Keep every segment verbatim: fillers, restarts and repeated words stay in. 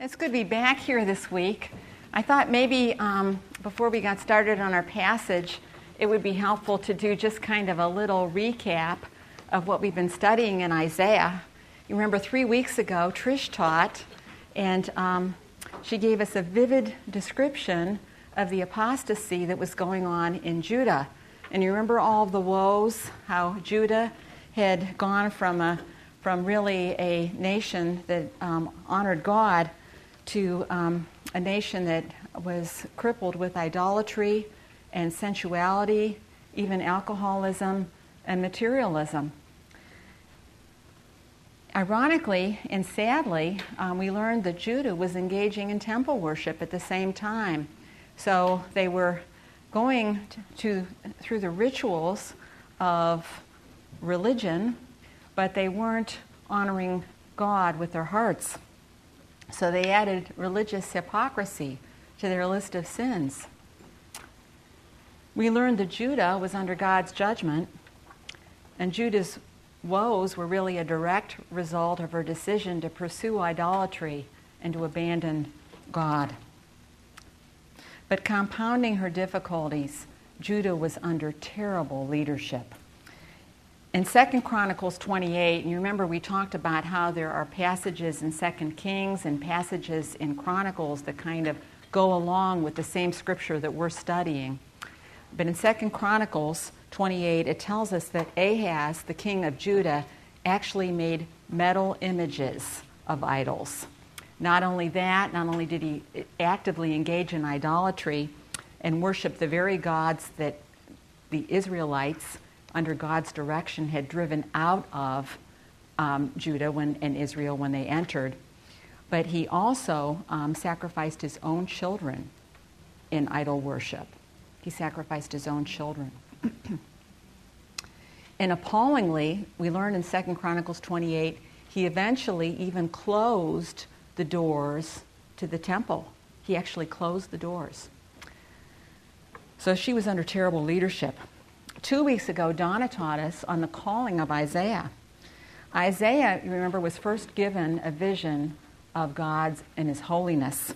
It's good to be back here this week. I thought maybe um, before we got started on our passage, it would be helpful to do just kind of a little recap of what we've been studying in Isaiah. You remember three weeks ago, Trish taught, and um, she gave us a vivid description of the apostasy that was going on in Judah. And you remember all of the woes, how Judah had gone from a from really a nation that um, honored God to um, a nation that was crippled with idolatry and sensuality, even alcoholism and materialism. Ironically and sadly, um, we learned that Judah was engaging in temple worship at the same time. So they were going to, to through the rituals of religion, but they weren't honoring God with their hearts. So they added religious hypocrisy to their list of sins. We learned that Judah was under God's judgment, and Judah's woes were really a direct result of her decision to pursue idolatry and to abandon God. But compounding her difficulties, Judah was under terrible leadership. In Second Chronicles twenty-eight, and you remember we talked about how there are passages in Second Kings and passages in Chronicles that kind of go along with the same scripture that we're studying. But in Second Chronicles twenty-eight, it tells us that Ahaz, the king of Judah, actually made metal images of idols. Not only that, not only did he actively engage in idolatry and worship the very gods that the Israelites under God's direction had driven out of um, Judah when, and Israel when they entered, but he also um, sacrificed his own children in idol worship. He sacrificed his own children. And appallingly, we learn in Second Chronicles twenty-eight, he eventually even closed the doors to the temple. He actually closed the doors. So she was under terrible leadership. Two weeks ago, Donna taught us on the calling of Isaiah. Isaiah, you remember, was first given a vision of God's and His holiness.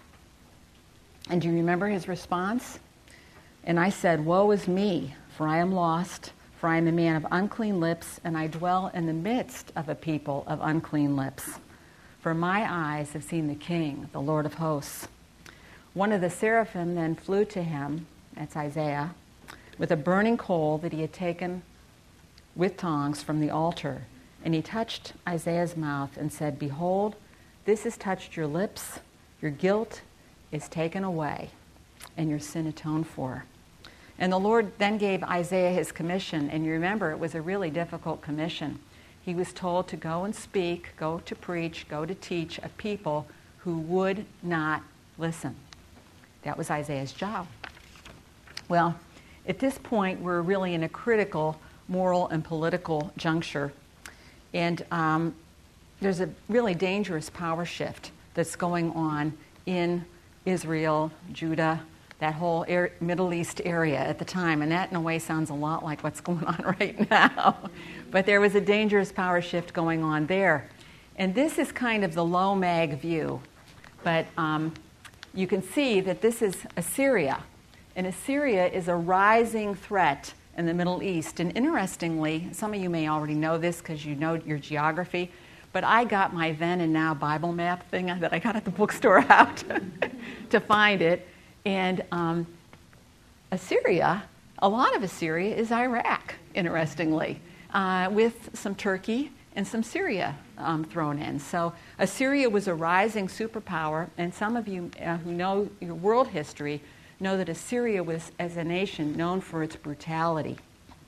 And do you remember his response? And I said, "Woe is me, for I am lost, for I am a man of unclean lips, and I dwell in the midst of a people of unclean lips. For my eyes have seen the King, the Lord of hosts." One of the seraphim then flew to him, that's Isaiah, with a burning coal that he had taken with tongs from the altar. And he touched Isaiah's mouth and said, "Behold, this has touched your lips. Your guilt is taken away, and your sin atoned for." And the Lord then gave Isaiah his commission. And you remember, it was a really difficult commission. He was told to go and speak, go to preach, go to teach a people who would not listen. That was Isaiah's job. Well, at this point, we're really in a critical moral and political juncture. And um, there's a really dangerous power shift that's going on in Israel, Judah, that whole air, Middle East area at the time. And that, in a way, sounds a lot like what's going on right now. But there was a dangerous power shift going on there. And this is kind of the low mag view. But um, you can see that this is Assyria. And Assyria is a rising threat in the Middle East. And interestingly, some of you may already know this because you know your geography, but I got my then and now Bible map thing that I got at the bookstore out to find it. And um, Assyria, a lot of Assyria is Iraq, interestingly, uh, with some Turkey and some Syria um, thrown in. So Assyria was a rising superpower, and some of you uh, who know your world history know that Assyria was, as a nation, known for its brutality.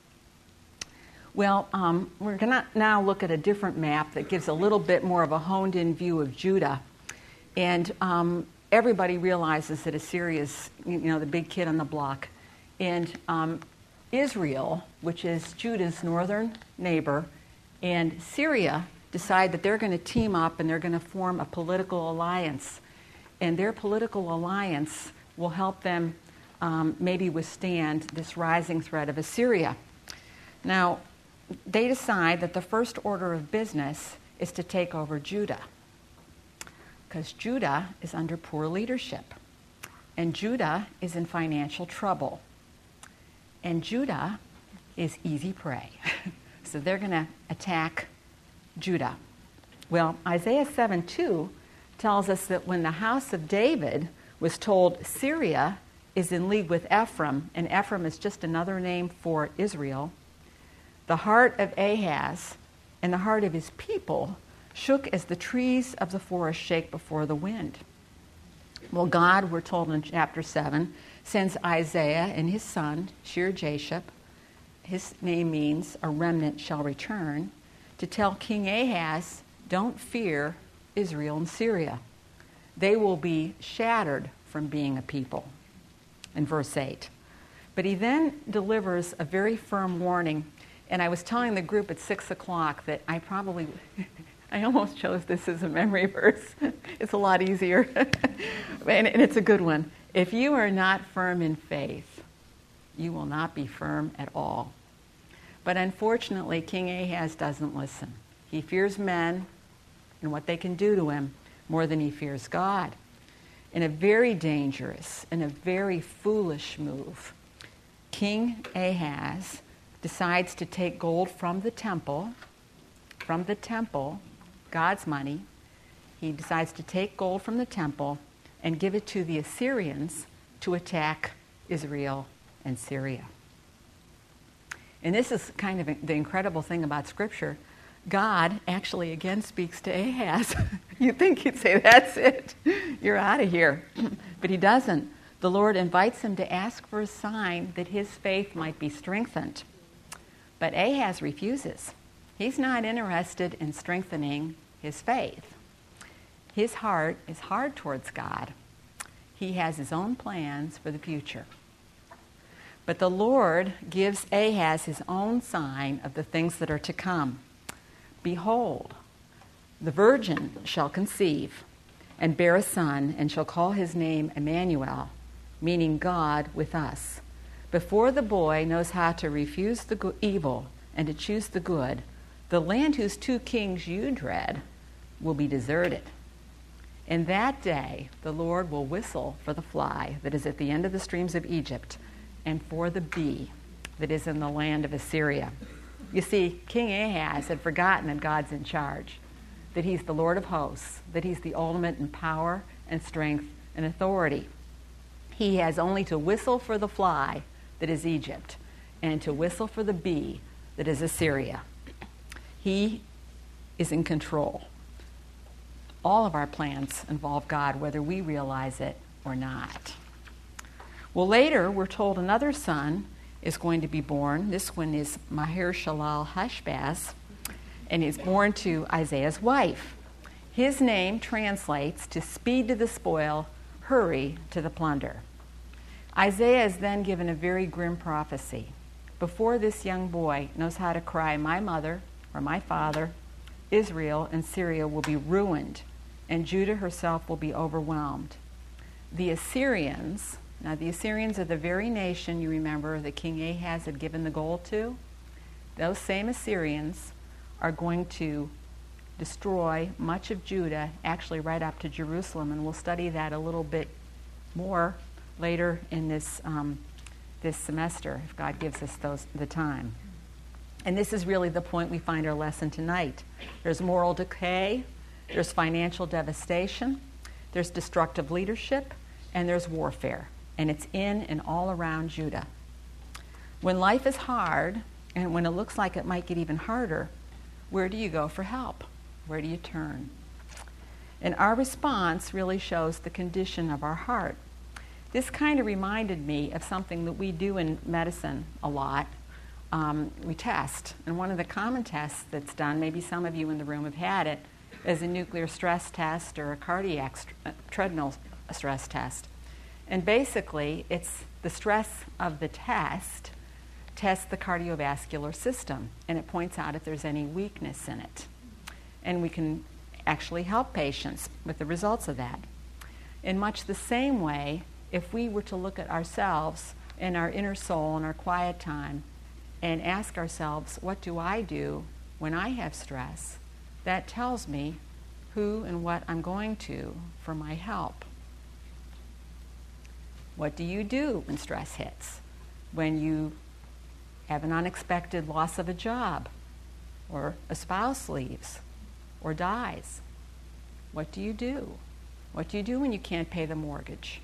Well, um, we're going to now look at a different map that gives a little bit more of a honed-in view of Judah. And um, everybody realizes that Assyria is, you know, the big kid on the block. And um, Israel, which is Judah's northern neighbor, and Syria decide that they're going to team up and they're going to form a political alliance. And their political alliance will help them um, maybe withstand this rising threat of Assyria. Now, they decide that the first order of business is to take over Judah. because Judah is under poor leadership. And Judah is in financial trouble. And Judah is easy prey. So they're going to attack Judah. Well, Isaiah seven two tells us that when the house of David was told Syria is in league with Ephraim, and Ephraim is just another name for Israel, the heart of Ahaz and the heart of his people shook as the trees of the forest shake before the wind. Well, God, we're told in chapter seven, sends Isaiah and his son, Shear-Jashub, his name means a remnant shall return, to tell King Ahaz, don't fear Israel and Syria. They will be shattered from being a people, in verse eight. But he then delivers a very firm warning, and I was telling the group at six o'clock that I probably, I almost chose this as a memory verse. It's a lot easier, and it's a good one. If you are not firm in faith, you will not be firm at all. But unfortunately, King Ahaz doesn't listen. He fears men and what they can do to him more than he fears God. In a very dangerous and a very foolish move, King Ahaz decides to take gold from the temple, from the temple, God's money. He decides to take gold from the temple and give it to the Assyrians to attack Israel and Syria. And this is kind of the incredible thing about Scripture. God actually again speaks to Ahaz. You'd think he'd say, that's it. You're out of here. But he doesn't. The Lord invites him to ask for a sign that his faith might be strengthened. But Ahaz refuses. He's not interested in strengthening his faith. His heart is hard towards God. He has his own plans for the future. But the Lord gives Ahaz his own sign of the things that are to come. Behold, the virgin shall conceive and bear a son, and shall call his name Emmanuel, meaning God with us. Before the boy knows how to refuse the go- evil and to choose the good, the land whose two kings you dread will be deserted. In that day, the Lord will whistle for the fly that is at the end of the streams of Egypt, and for the bee that is in the land of Assyria. You see, King Ahaz had forgotten that God's in charge, that he's the Lord of hosts, that he's the ultimate in power and strength and authority. He has only to whistle for the fly that is Egypt, and to whistle for the bee that is Assyria. He is in control. All of our plans involve God, whether we realize it or not. Well, later we're told another son is going to be born. This one is Maher-shalal-Hashbaz, and he's born to Isaiah's wife. His name translates to speed to the spoil, hurry to the plunder. Isaiah is then given a very grim prophecy. Before this young boy knows how to cry, my mother or my father, Israel and Syria will be ruined, and Judah herself will be overwhelmed. The Assyrians, now the Assyrians are the very nation, you remember, that King Ahaz had given the gold to. Those same Assyrians are going to destroy much of Judah, actually right up to Jerusalem, and we'll study that a little bit more later in this um, this semester, if God gives us those the time. And this is really the point we find our lesson tonight. There's moral decay, there's financial devastation, there's destructive leadership, and there's warfare. And it's in and all around Judah. When life is hard, and when it looks like it might get even harder, where do you go for help? Where do you turn? And our response really shows the condition of our heart. This kind of reminded me of something that we do in medicine a lot. Um, we test. And one of the common tests that's done, maybe some of you in the room have had it, is a nuclear stress test or a cardiac st- treadmill stress test. And basically, it's the stress of the test tests the cardiovascular system, and it points out if there's any weakness in it. And we can actually help patients with the results of that. In much the same way, if we were to look at ourselves in our inner soul in our quiet time and ask ourselves, what do I do when I have stress? That tells me who and what I'm going to for my help. What do you do when stress hits? When you have an unexpected loss of a job, or a spouse leaves, or dies? What do you do? What do you do when you can't pay the mortgage?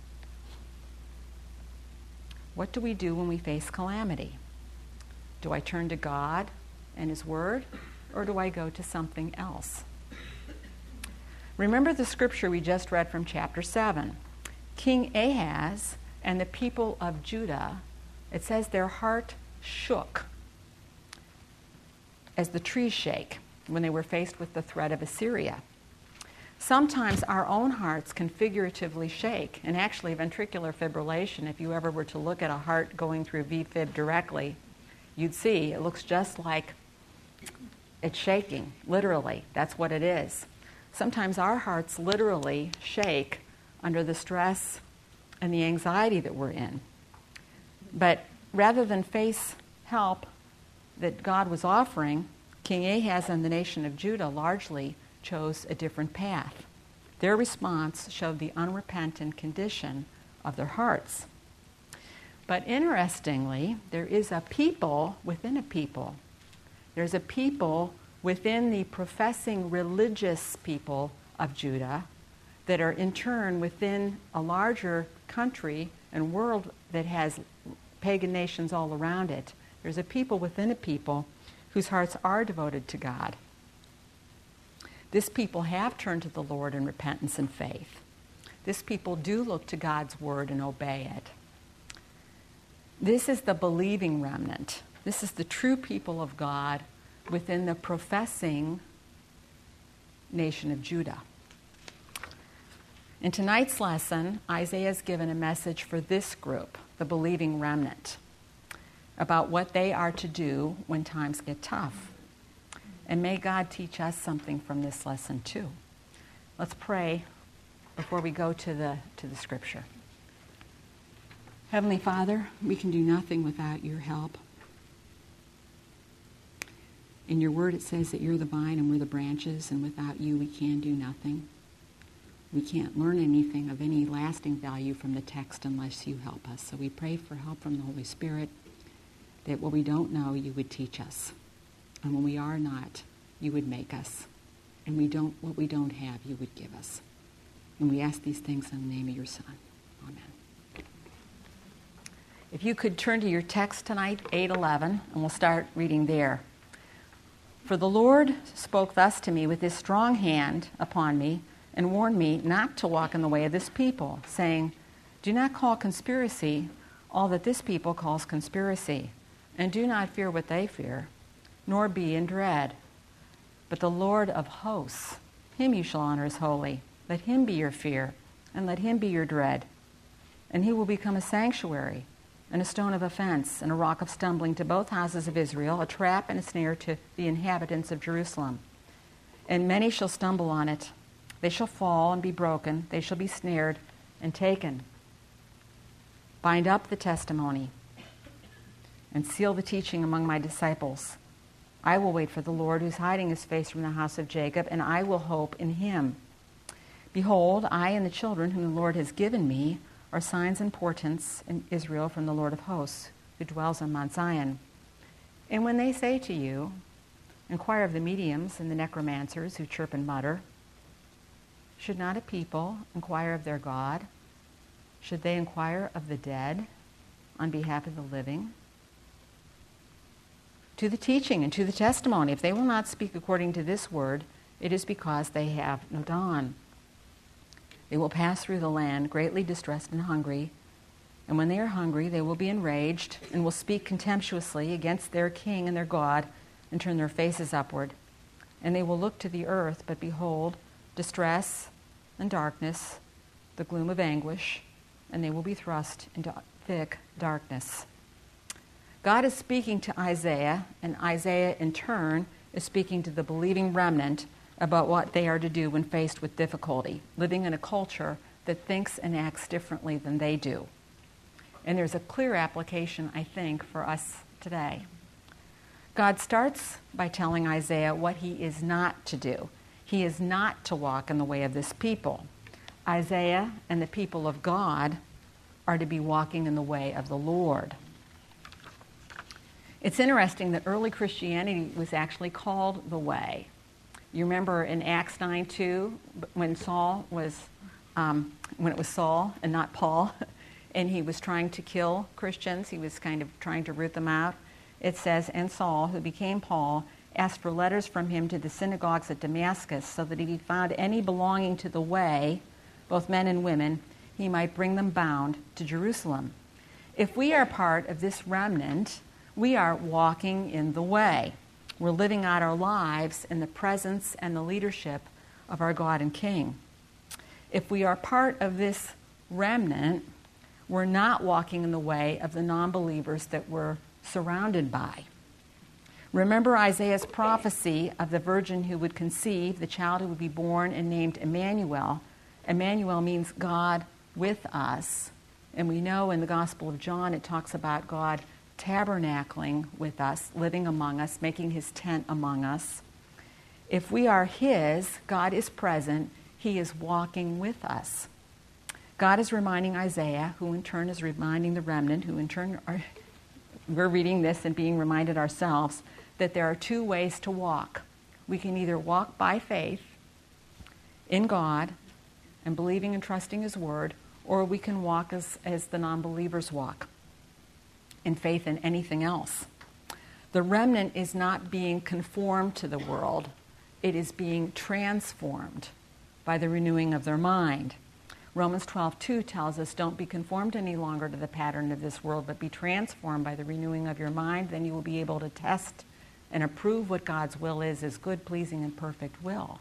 What do we do when we face calamity? Do I turn to God and His Word, or do I go to something else? Remember the scripture we just read from chapter seven. King Ahaz and the people of Judah, it says their heart shook as the trees shake when they were faced with the threat of Assyria. Sometimes our own hearts can figuratively shake, and actually ventricular fibrillation, if you ever were to look at a heart going through V fib directly, you'd see it looks just like it's shaking, literally. That's what it is. Sometimes our hearts literally shake under the stress and the anxiety that we're in. But rather than face help that God was offering, King Ahaz and the nation of Judah largely chose a different path. Their response showed the unrepentant condition of their hearts. But interestingly, there is a people within a people. There's a people within the professing religious people of Judah that are in turn within a larger country and world that has pagan nations all around it. There's a people within a people whose hearts are devoted to God. This people have turned to the Lord in repentance and faith. This people do look to God's word and obey it. This is the believing remnant. This is the true people of God within the professing nation of Judah. In tonight's lesson, Isaiah is given a message for this group, the believing remnant, about what they are to do when times get tough. And may God teach us something from this lesson too. Let's pray before we go to the to the scripture. Heavenly Father, we can do nothing without your help. In your word it says that you're the vine and we're the branches, and without you we can do nothing. We can't learn anything of any lasting value from the text unless you help us. So we pray for help from the Holy Spirit, that what we don't know, you would teach us. And when we are not, you would make us. And we don't what we don't have, you would give us. And we ask these things in the name of your Son. Amen. If you could turn to your text tonight, eight eleven, and we'll start reading there. For the Lord spoke thus to me with his strong hand upon me, and warned me not to walk in the way of this people, saying, do not call conspiracy all that this people calls conspiracy, and do not fear what they fear, nor be in dread. But the Lord of hosts, him you shall honor as holy. Let him be your fear, and let him be your dread. And he will become a sanctuary, and a stone of offense, and a rock of stumbling to both houses of Israel, a trap and a snare to the inhabitants of Jerusalem. And many shall stumble on it. They shall fall and be broken. They shall be snared and taken. Bind up the testimony and seal the teaching among my disciples. I will wait for the Lord, who's hiding his face from the house of Jacob, and I will hope in him. Behold, I and the children whom the Lord has given me are signs and portents in Israel from the Lord of hosts, who dwells on Mount Zion. And when they say to you, inquire of the mediums and the necromancers who chirp and mutter, should not a people inquire of their God? Should they inquire of the dead on behalf of the living? To the teaching and to the testimony, if they will not speak according to this word, it is because they have no dawn. They will pass through the land greatly distressed and hungry, and when they are hungry, they will be enraged and will speak contemptuously against their king and their God and turn their faces upward. And they will look to the earth, but behold, distress and darkness, the gloom of anguish, and they will be thrust into thick darkness. God is speaking to Isaiah, and Isaiah in turn is speaking to the believing remnant about what they are to do when faced with difficulty, living in a culture that thinks and acts differently than they do. And there's a clear application, I think, for us today. God starts by telling Isaiah what he is not to do. He is not to walk in the way of this people. Isaiah and the people of God are to be walking in the way of the Lord. It's interesting that early Christianity was actually called the Way. You remember in Acts nine two, when Saul was, um, when it was Saul and not Paul, and he was trying to kill Christians, he was kind of trying to root them out. It says, and Saul, who became Paul, asked for letters from him to the synagogues at Damascus, so that if he found any belonging to the way, both men and women, he might bring them bound to Jerusalem. If we are part of this remnant, we are walking in the way. We're living out our lives in the presence and the leadership of our God and King. If we are part of this remnant, we're not walking in the way of the non-believers that we're surrounded by. Remember Isaiah's prophecy of the virgin who would conceive, the child who would be born and named Emmanuel. Emmanuel means God with us. And we know in the Gospel of John it talks about God tabernacling with us, living among us, making his tent among us. If we are his, God is present, he is walking with us. God is reminding Isaiah, who in turn is reminding the remnant, who in turn are, we're reading this and being reminded ourselves, that there are two ways to walk. We can either walk by faith in God and believing and trusting his word, or we can walk as, as the non-believers walk, in faith in anything else. The remnant is not being conformed to the world. It is being transformed by the renewing of their mind. Romans twelve two tells us, don't be conformed any longer to the pattern of this world, but be transformed by the renewing of your mind. Then you will be able to test and approve what God's will is, his good, pleasing, and perfect will.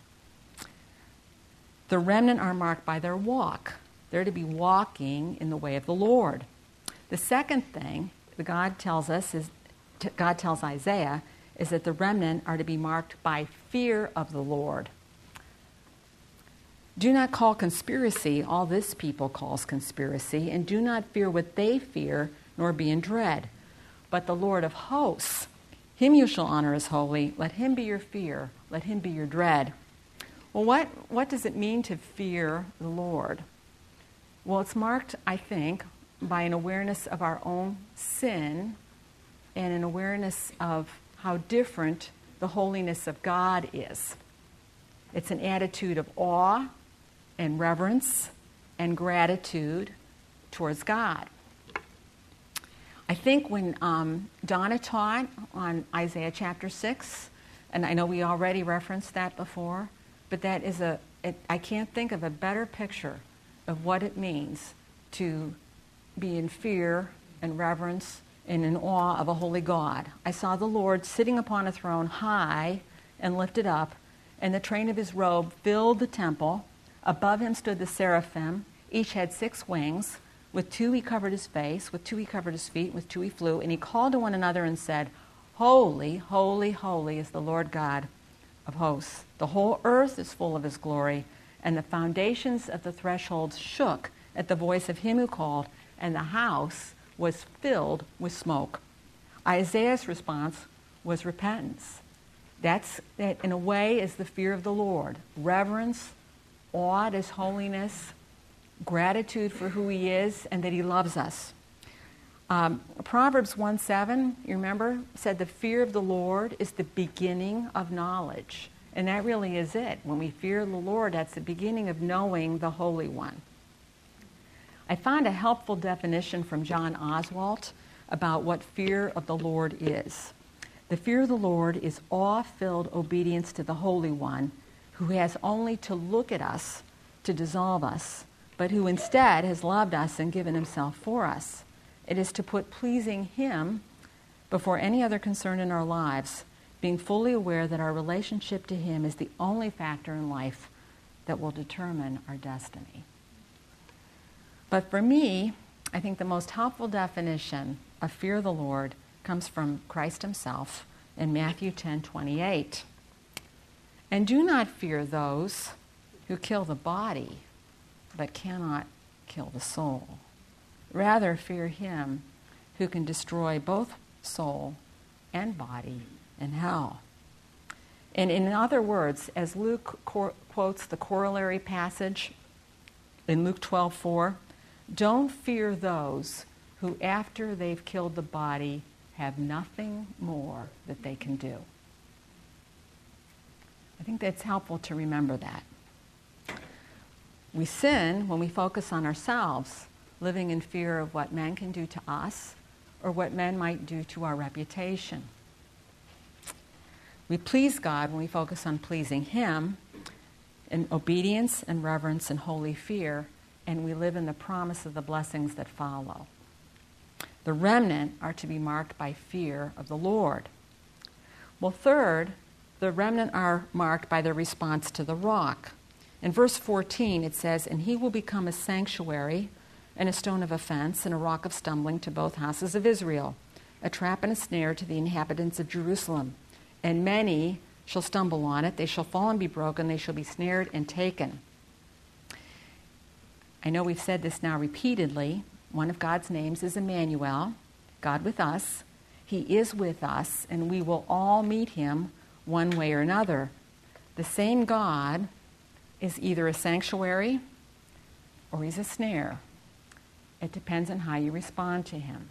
The remnant are marked by their walk. They're to be walking in the way of the Lord. The second thing that God tells us is, God tells Isaiah, is that the remnant are to be marked by fear of the Lord. Do not call conspiracy all this people calls conspiracy, and do not fear what they fear, nor be in dread. But the Lord of hosts, him you shall honor as holy. Let him be your fear. Let him be your dread. Well, what, what does it mean to fear the Lord? Well, it's marked, I think, by an awareness of our own sin and an awareness of how different the holiness of God is. It's an attitude of awe and reverence and gratitude towards God. I think when um, Donna taught on Isaiah chapter six, and I know we already referenced that before, but that is a, it, I can't think of a better picture of what it means to be in fear and reverence and in awe of a holy God. I saw the Lord sitting upon a throne high and lifted up, and the train of his robe filled the temple. Above him stood the seraphim. Each had six wings. With two he covered his face, with two he covered his feet, with two he flew. And he called to one another and said, Holy, holy, holy is the Lord God of hosts. The whole earth is full of his glory. And the foundations of the thresholds shook at the voice of him who called, and the house was filled with smoke. Isaiah's response was repentance. That's, that in a way, is the fear of the Lord. Reverence, awe at his holiness, gratitude for who he is, and that he loves us. Um, Proverbs one seven, you remember, said the fear of the Lord is the beginning of knowledge. And that really is it. When we fear the Lord, that's the beginning of knowing the Holy One. I found a helpful definition from John Oswalt about what fear of the Lord is. The fear of the Lord is awe-filled obedience to the Holy One, who has only to look at us to dissolve us, but who instead has loved us and given himself for us. It is to put pleasing him before any other concern in our lives, being fully aware that our relationship to him is the only factor in life that will determine our destiny. But for me, I think the most helpful definition of fear of the Lord comes from Christ himself in Matthew ten twenty-eight. And do not fear those who kill the body, but cannot kill the soul. Rather, fear him who can destroy both soul and body in hell. And in other words, as Luke cor- quotes the corollary passage in Luke twelve four, don't fear those who after they've killed the body have nothing more that they can do. I think that's helpful to remember that. We sin when we focus on ourselves, living in fear of what men can do to us or what men might do to our reputation. We please God when we focus on pleasing Him in obedience and reverence and holy fear, and we live in the promise of the blessings that follow. The remnant are to be marked by fear of the Lord. Well, third, the remnant are marked by their response to the rock. In verse fourteen, it says, "And he will become a sanctuary and a stone of offense and a rock of stumbling to both houses of Israel, a trap and a snare to the inhabitants of Jerusalem. And many shall stumble on it. They shall fall and be broken. They shall be snared and taken." I know we've said this now repeatedly. One of God's names is Emmanuel, God with us. He is with us, and we will all meet Him one way or another. The same God is either a sanctuary or He's a snare. It depends on how you respond to Him.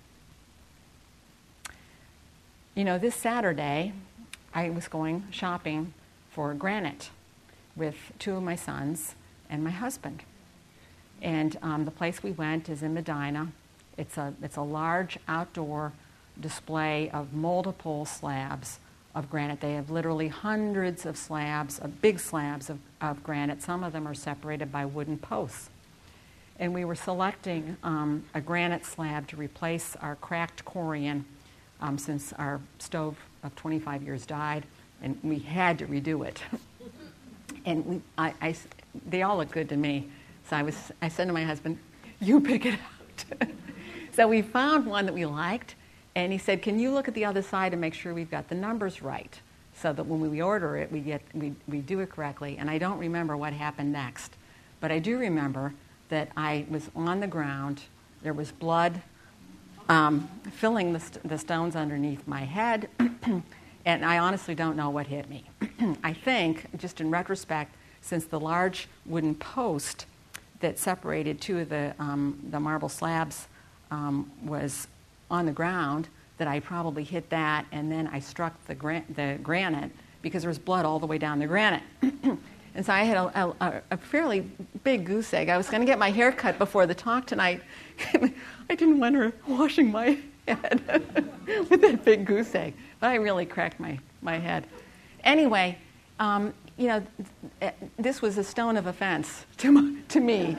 You know, this Saturday, I was going shopping for granite with two of my sons and my husband. And um, the place we went is in Medina. It's a, it's a large outdoor display of multiple slabs of granite. They have literally hundreds of slabs, of big slabs of, of granite. Some of them are separated by wooden posts. And we were selecting um, a granite slab to replace our cracked Corian um, since our stove of twenty-five years died, and we had to redo it. and we, I, I, they all look good to me. So I, was, I said to my husband, "You pick it out." So we found one that we liked, and he said, "Can you look at the other side and make sure we've got the numbers right, so that when we order it, we get we, we do it correctly?" And I don't remember what happened next, but I do remember that I was on the ground. There was blood um, filling the, st- the stones underneath my head, and I honestly don't know what hit me. I think, just in retrospect, since the large wooden post that separated two of the um, the marble slabs um, was on the ground, that I probably hit that, and then I struck the, gra- the granite because there was blood all the way down the granite. And so I had a, a, a fairly big goose egg. I was going to get my hair cut before the talk tonight. I didn't want her washing my head with that big goose egg, but I really cracked my, my head. Anyway, um, you know, th- this was a stone of offense to, my, to me.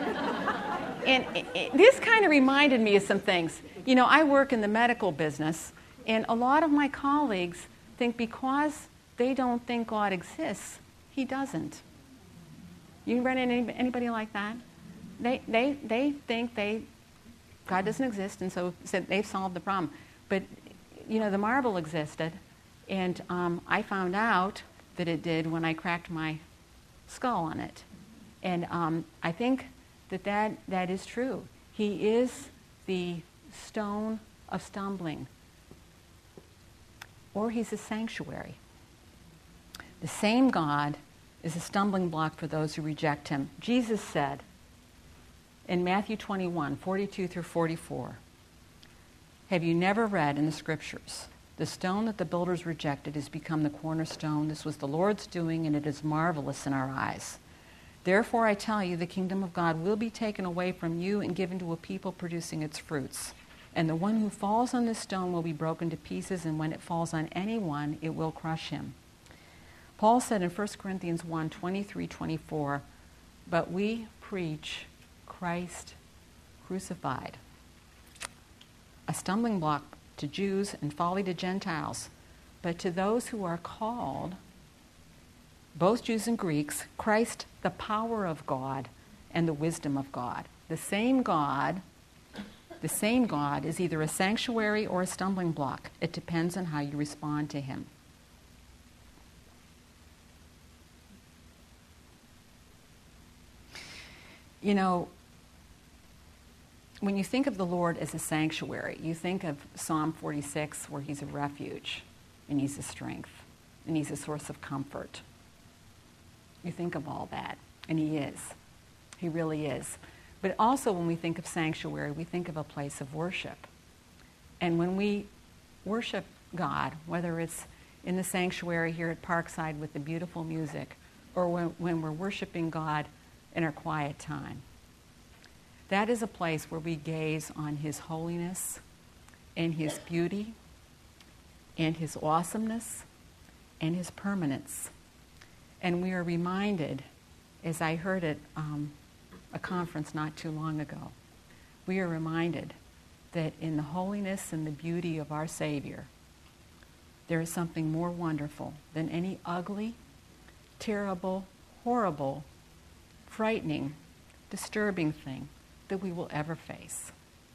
And it, it, this kind of reminded me of some things. You know, I work in the medical business, and a lot of my colleagues think because they don't think God exists, He doesn't. You run into anybody like that? They they they think they God doesn't exist, and so, so they've solved the problem. But you know, the marble existed, and um, I found out that it did when I cracked my skull on it. And um, I think that, that that is true. He is the stone of stumbling, or He's a sanctuary. The same God is a stumbling block for those who reject Him. Jesus said in Matthew twenty-one, forty-two through forty-four, "Have you never read in the Scriptures, the stone that the builders rejected has become the cornerstone? This was the Lord's doing, and it is marvelous in our eyes. Therefore I tell you, the kingdom of God will be taken away from you and given to a people producing its fruits. And the one who falls on this stone will be broken to pieces, and when it falls on anyone, it will crush him." Paul said in First Corinthians one, twenty-three, twenty-four, "But we preach Christ crucified, a stumbling block to Jews and folly to Gentiles. But to those who are called, both Jews and Greeks, Christ, the power of God and the wisdom of God." The same God, the same God is either a sanctuary or a stumbling block. It depends on how you respond to Him. You know, when you think of the Lord as a sanctuary, you think of Psalm forty-six, where He's a refuge and He's a strength. and he's a source of comfort. You think of all that, and he is. He really is. But also when we think of sanctuary, we think of a place of worship. And when we worship God, whether it's in the sanctuary here at Parkside with the beautiful music, or when, when we're worshiping God in our quiet time, that is a place where we gaze on his holiness and his beauty and his awesomeness and his permanence. And we are reminded, as I heard at um, a conference not too long ago, we are reminded that in the holiness and the beauty of our Savior, there is something more wonderful than any ugly, terrible, horrible, frightening, disturbing thing that we will ever face.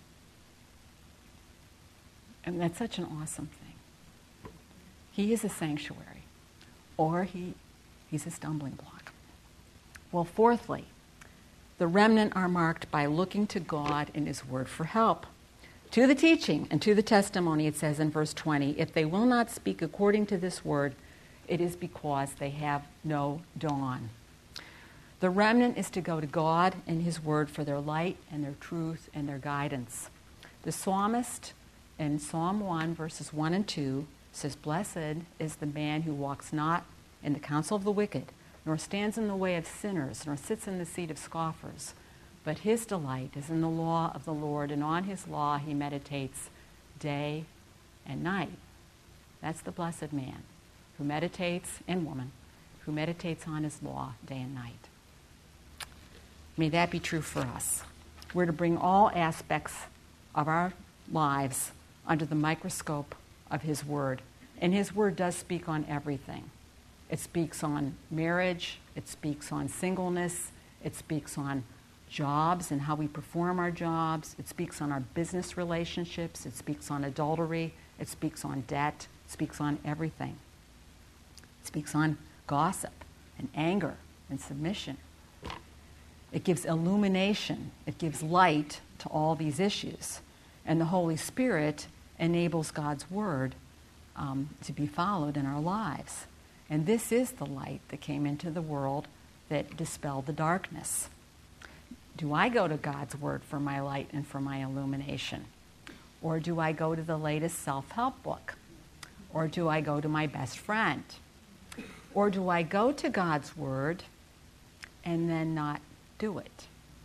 And that's such an awesome thing. He is a sanctuary, or he, he's a stumbling block. Well, fourthly, the remnant are marked by looking to God in his word for help. To the teaching and to the testimony, it says in verse twenty, if they will not speak according to this word, it is because they have no dawn. The remnant is to go to God and his word for their light and their truth and their guidance. The psalmist in Psalm one, verses one and two, says, blessed is the man who walks not in the counsel of the wicked, nor stands in the way of sinners, nor sits in the seat of scoffers. But his delight is in the law of the Lord, and on his law he meditates day and night. That's the blessed man who meditates, and woman, who meditates on his law day and night. May that be true for us. We're to bring all aspects of our lives under the microscope of his word. And his word does speak on everything. It speaks on marriage, it speaks on singleness, it speaks on jobs and how we perform our jobs, it speaks on our business relationships, it speaks on adultery, it speaks on debt, it speaks on everything. It speaks on gossip and anger and submission. It gives illumination, it gives light to all these issues. And the Holy Spirit enables God's word um, to be followed in our lives. And this is the light that came into the world that dispelled the darkness. Do I go to God's word for my light and for my illumination? Or do I go to the latest self-help book? Or do I go to my best friend? Or do I go to God's word and then not do it?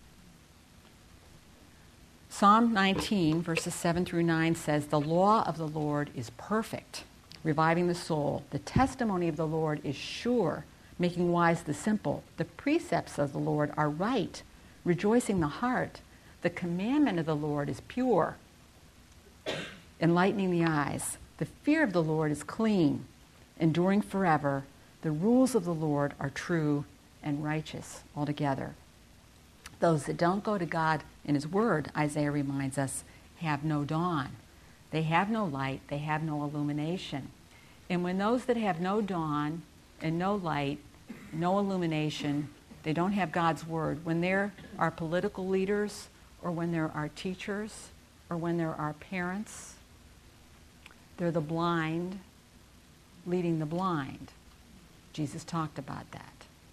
Psalm nineteen, verses seven through nine says, the law of the Lord is perfect, reviving the soul. The testimony of the Lord is sure, making wise the simple. The precepts of the Lord are right, rejoicing the heart. The commandment of the Lord is pure, enlightening the eyes. The fear of the Lord is clean, enduring forever. The rules of the Lord are true and righteous altogether. Those that don't go to God in his word, Isaiah reminds us, have no dawn. They have no light. They have no illumination. And when those that have no dawn and no light, no illumination, they don't have God's word, when there are political leaders or when there are teachers or when there are parents, they're the blind leading the blind. Jesus talked about that.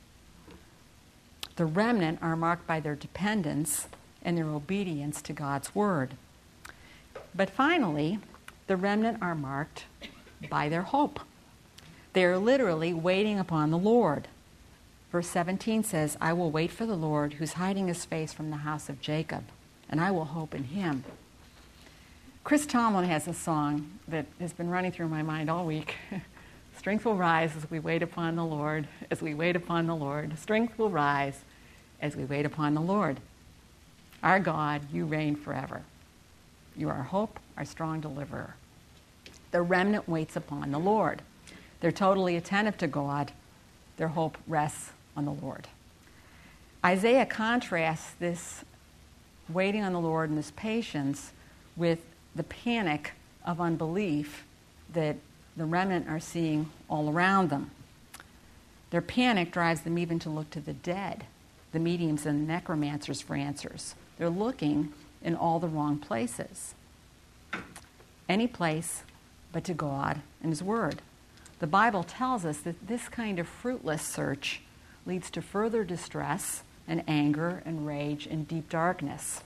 The remnant are marked by their dependence and their obedience to God's word. But finally, the remnant are marked by their hope. They are literally waiting upon the Lord. Verse seventeen says, I will wait for the Lord who's hiding his face from the house of Jacob, and I will hope in him. Chris Tomlin has a song that has been running through my mind all week. Strength will rise as we wait upon the Lord, as we wait upon the Lord. Strength will rise as we wait upon the Lord. Our God, you reign forever. You are our hope, our strong deliverer. The remnant waits upon the Lord. They're totally attentive to God. Their hope rests on the Lord. Isaiah contrasts this waiting on the Lord and this patience with the panic of unbelief that the remnant are seeing all around them. Their panic drives them even to look to the dead, the mediums and the necromancers, for answers. They're looking in all the wrong places. Any place but to God and his word. The Bible tells us that this kind of fruitless search leads to further distress and anger and rage and deep darkness.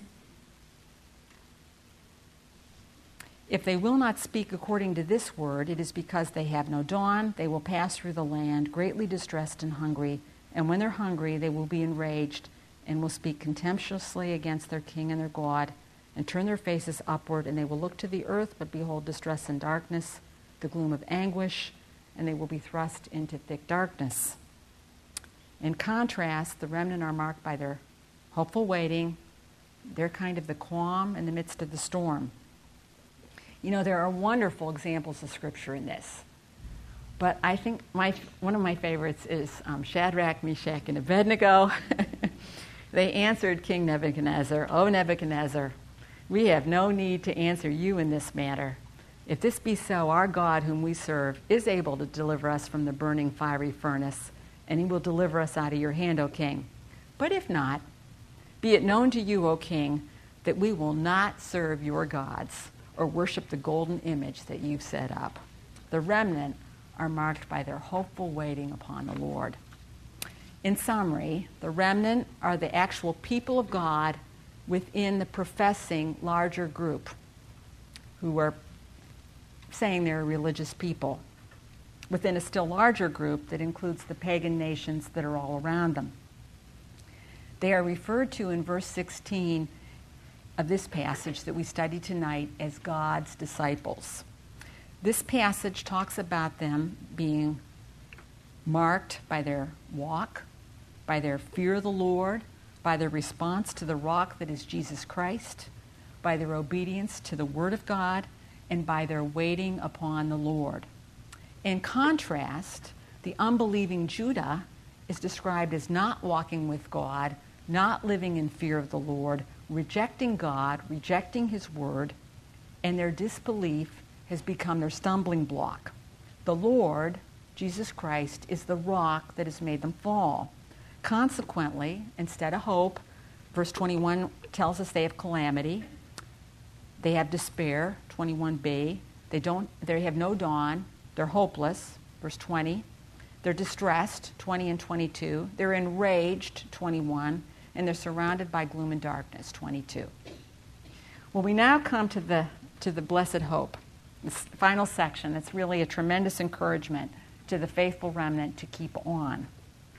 If they will not speak according to this word, it is because they have no dawn. They will pass through the land, greatly distressed and hungry. And when they're hungry, they will be enraged and will speak contemptuously against their king and their God, and turn their faces upward, and they will look to the earth, but behold distress and darkness, the gloom of anguish, and they will be thrust into thick darkness. In contrast, the remnant are marked by their hopeful waiting. They're kind of the calm in the midst of the storm. You know, there are wonderful examples of Scripture in this. But I think my one of my favorites is um, Shadrach, Meshach, and Abednego. They answered King Nebuchadnezzar, "O Nebuchadnezzar, we have no need to answer you in this matter. If this be so, our God whom we serve is able to deliver us from the burning fiery furnace, and he will deliver us out of your hand, O king. But if not, be it known to you, O king, that we will not serve your gods or worship the golden image that you've set up." The remnant are marked by their hopeful waiting upon the Lord. In summary, the remnant are the actual people of God within the professing larger group who are saying they're a religious people, within a still larger group that includes the pagan nations that are all around them. They are referred to in verse sixteen of this passage that we study tonight as God's disciples. This passage talks about them being marked by their walk, by their fear of the Lord, by their response to the rock that is Jesus Christ, by their obedience to the Word of God, and by their waiting upon the Lord. In contrast, the unbelieving Judah is described as not walking with God, not living in fear of the Lord, rejecting God, rejecting His Word, and their disbelief has become their stumbling block. The Lord, Jesus Christ, is the rock that has made them fall. Consequently, instead of hope, verse twenty-one tells us they have calamity. They have despair, twenty-one b. They don't. They have no dawn. They're hopeless, verse twenty. They're distressed, twenty and twenty-two. They're enraged, twenty-one. And they're surrounded by gloom and darkness, twenty-two. Well, we now come to the to the blessed hope, this final section. It's really a tremendous encouragement to the faithful remnant to keep on.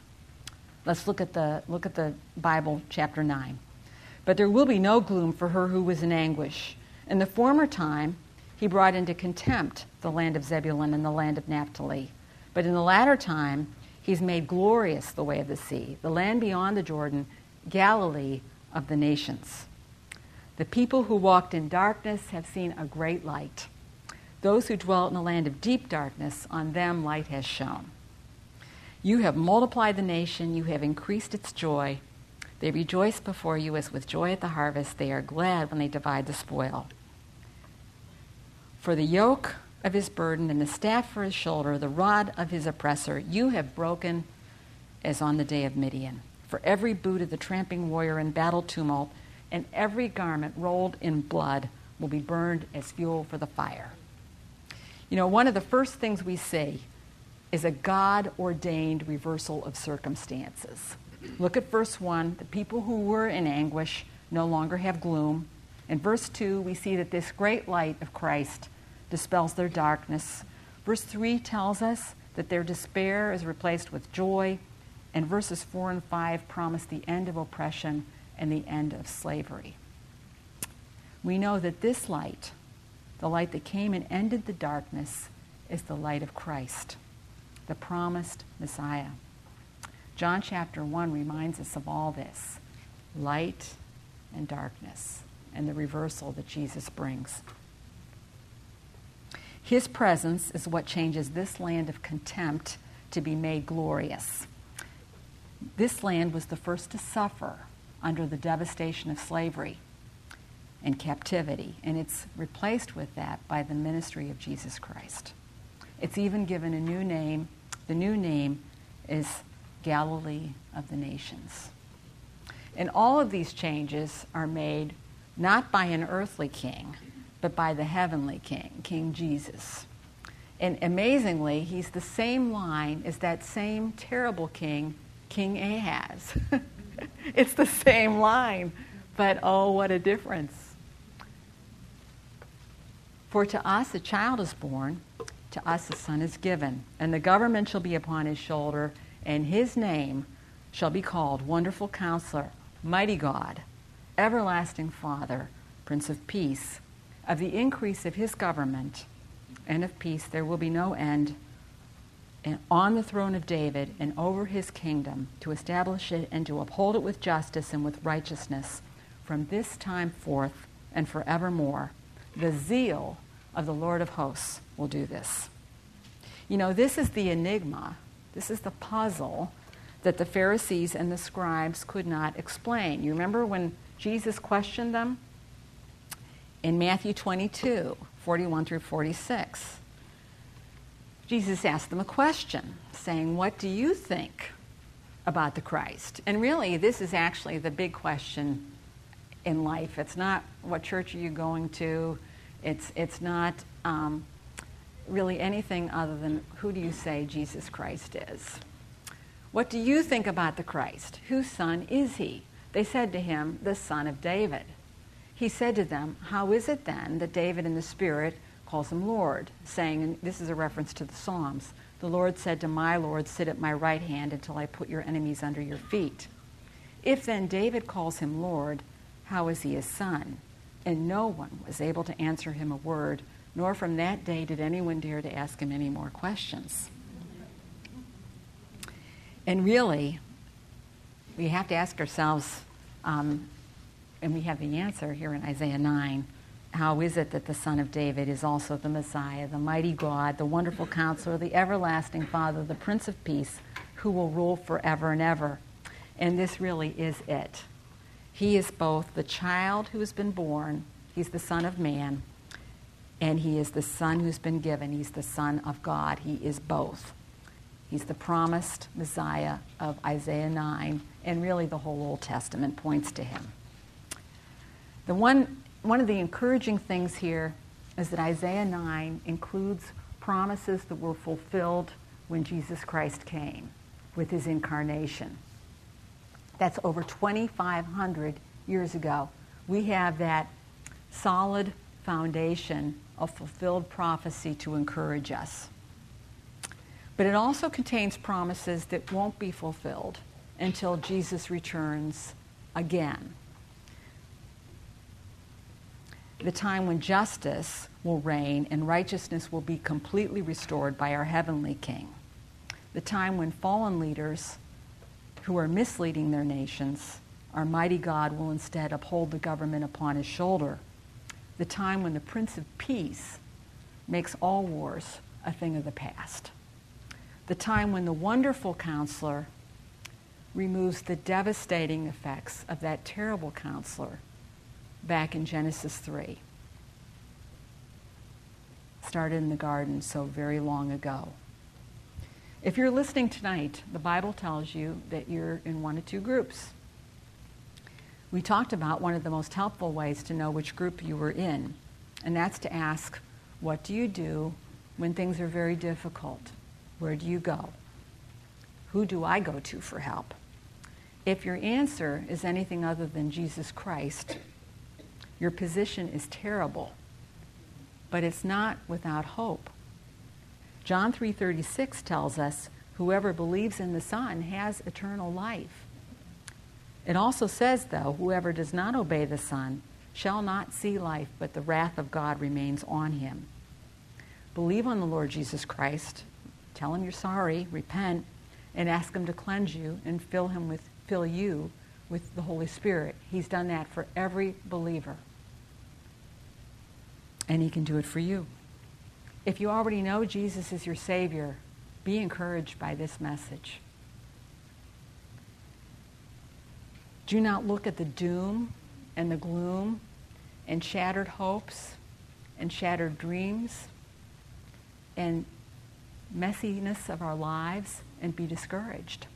Let's look at the look at the Bible, chapter nine. But there will be no gloom for her who was in anguish. In the former time, he brought into contempt the land of Zebulun and the land of Naphtali. But in the latter time, he's made glorious the way of the sea, the land beyond the Jordan, Galilee of the nations. The people who walked in darkness have seen a great light. Those who dwelt in the land of deep darkness, on them light has shone. You have multiplied the nation, you have increased its joy. They rejoice before you as with joy at the harvest. They are glad when they divide the spoil. For the yoke of his burden and the staff for his shoulder, the rod of his oppressor, you have broken as on the day of Midian. For every boot of the tramping warrior in battle tumult and every garment rolled in blood will be burned as fuel for the fire. You know, one of the first things we see is a God-ordained reversal of circumstances. Look at verse one. The people who were in anguish no longer have gloom. In verse two, we see that this great light of Christ dispels their darkness. Verse three tells us that their despair is replaced with joy. And verses four and five promise the end of oppression and the end of slavery. We know that this light, the light that came and ended the darkness, is the light of Christ, the promised Messiah. John chapter one reminds us of all this, light and darkness, and the reversal that Jesus brings. His presence is what changes this land of contempt to be made glorious. This land was the first to suffer under the devastation of slavery and captivity, and it's replaced with that by the ministry of Jesus Christ. It's even given a new name. The new name is Galilee of the nations. And all of these changes are made not by an earthly king, but by the heavenly king, King Jesus. And amazingly, he's the same line as that same terrible king, King Ahaz. It's the same line, but oh, what a difference. For to us a child is born, to us a son is given, and the government shall be upon his shoulder, and his name shall be called Wonderful Counselor, Mighty God, Everlasting Father, Prince of Peace. Of the increase of his government and of peace there will be no end, and on the throne of David and over his kingdom, to establish it and to uphold it with justice and with righteousness from this time forth and forevermore. The zeal of the Lord of hosts will do this. You know, this is the enigma, this is the puzzle that the Pharisees and the scribes could not explain. You remember when Jesus questioned them? In Matthew twenty-two, forty-one through forty-six, Jesus asked them a question, saying, what do you think about the Christ? And really, this is actually the big question in life. It's not what church are you going to. It's, it's not um, really anything other than who do you say Jesus Christ is? What do you think about the Christ? Whose son is he? They said to him, the son of David. He said to them, how is it then that David in the Spirit calls him Lord, saying, and this is a reference to the Psalms, the Lord said to my Lord, sit at my right hand until I put your enemies under your feet. If then David calls him Lord, how is he his son? And no one was able to answer him a word, nor from that day did anyone dare to ask him any more questions. And really, we have to ask ourselves, um, and we have the answer here in Isaiah nine. How is it that the Son of David is also the Messiah, the mighty God, the wonderful Counselor, the everlasting Father, the Prince of Peace, who will rule forever and ever? And this really is it. He is both the child who has been born, he's the Son of Man, and he is the Son who's been given. He's the Son of God. He is both. He's the promised Messiah of Isaiah nine, and really the whole Old Testament points to him. The one, one of the encouraging things here is that Isaiah nine includes promises that were fulfilled when Jesus Christ came with his incarnation. That's over twenty-five hundred years ago. We have that solid foundation of fulfilled prophecy to encourage us. But it also contains promises that won't be fulfilled until Jesus returns again. The time when justice will reign and righteousness will be completely restored by our heavenly King. The time when fallen leaders who are misleading their nations, our mighty God will instead uphold the government upon his shoulder. The time when the Prince of Peace makes all wars a thing of the past. The time when the wonderful Counselor removes the devastating effects of that terrible counselor back in Genesis three. Started in the garden so very long ago. If you're listening tonight, the Bible tells you that you're in one of two groups. We talked about one of the most helpful ways to know which group you were in, and that's to ask, what do you do when things are very difficult? Where do you go? Who do I go to for help? If your answer is anything other than Jesus Christ, your position is terrible, but it's not without hope. John three thirty-six tells us, whoever believes in the Son has eternal life. It also says, though, whoever does not obey the Son shall not see life, but the wrath of God remains on him. Believe on the Lord Jesus Christ, tell him you're sorry, repent, and ask him to cleanse you and fill him with fill you with the Holy Spirit. He's done that for every believer. And he can do it for you. If you already know Jesus is your Savior, be encouraged by this message. Do not look at the doom and the gloom and shattered hopes and shattered dreams and messiness of our lives and be discouraged.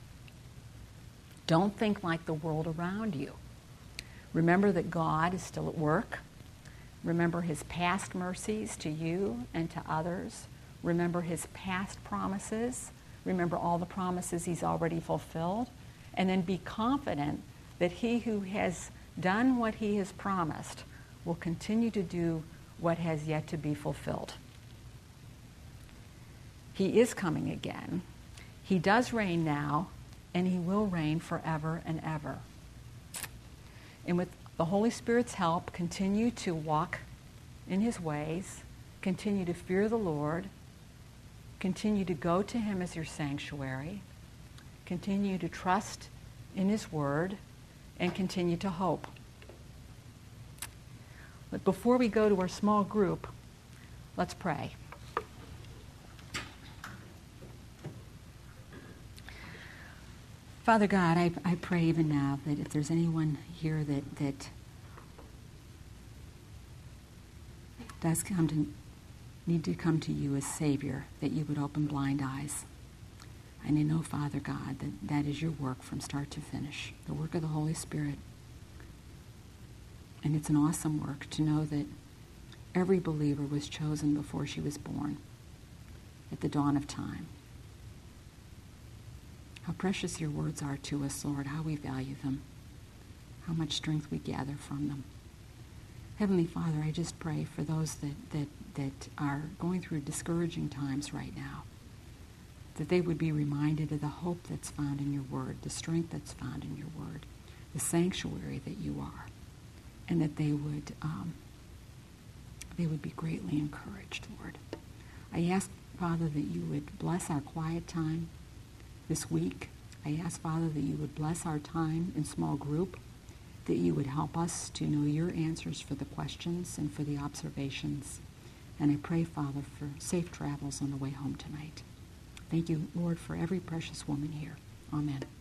Don't think like the world around you. Remember that God is still at work. Remember his past mercies to you and to others. Remember his past promises. Remember all the promises he's already fulfilled. And then be confident that he who has done what he has promised will continue to do what has yet to be fulfilled. He is coming again. He does reign now, and he will reign forever and ever. And with the Holy Spirit's help, continue to walk in his ways, continue to fear the Lord, continue to go to him as your sanctuary, continue to trust in his word, and continue to hope. But before we go to our small group, let's pray. Father God, I, I pray even now that if there's anyone here that, that does come to need to come to you as Savior, that you would open blind eyes. And I know, Father God, that that is your work from start to finish, the work of the Holy Spirit. And it's an awesome work to know that every believer was chosen before she was born, at the dawn of time. How precious your words are to us, Lord, how we value them, how much strength we gather from them. Heavenly Father, I just pray for those that, that, that are going through discouraging times right now, that they would be reminded of the hope that's found in your word, the strength that's found in your word, the sanctuary that you are, and that they would um, they would be greatly encouraged, Lord. I ask, Father, that you would bless our quiet time this week. I ask, Father, that you would bless our time in small group, that you would help us to know your answers for the questions and for the observations. And I pray, Father, for safe travels on the way home tonight. Thank you, Lord, for every precious woman here. Amen.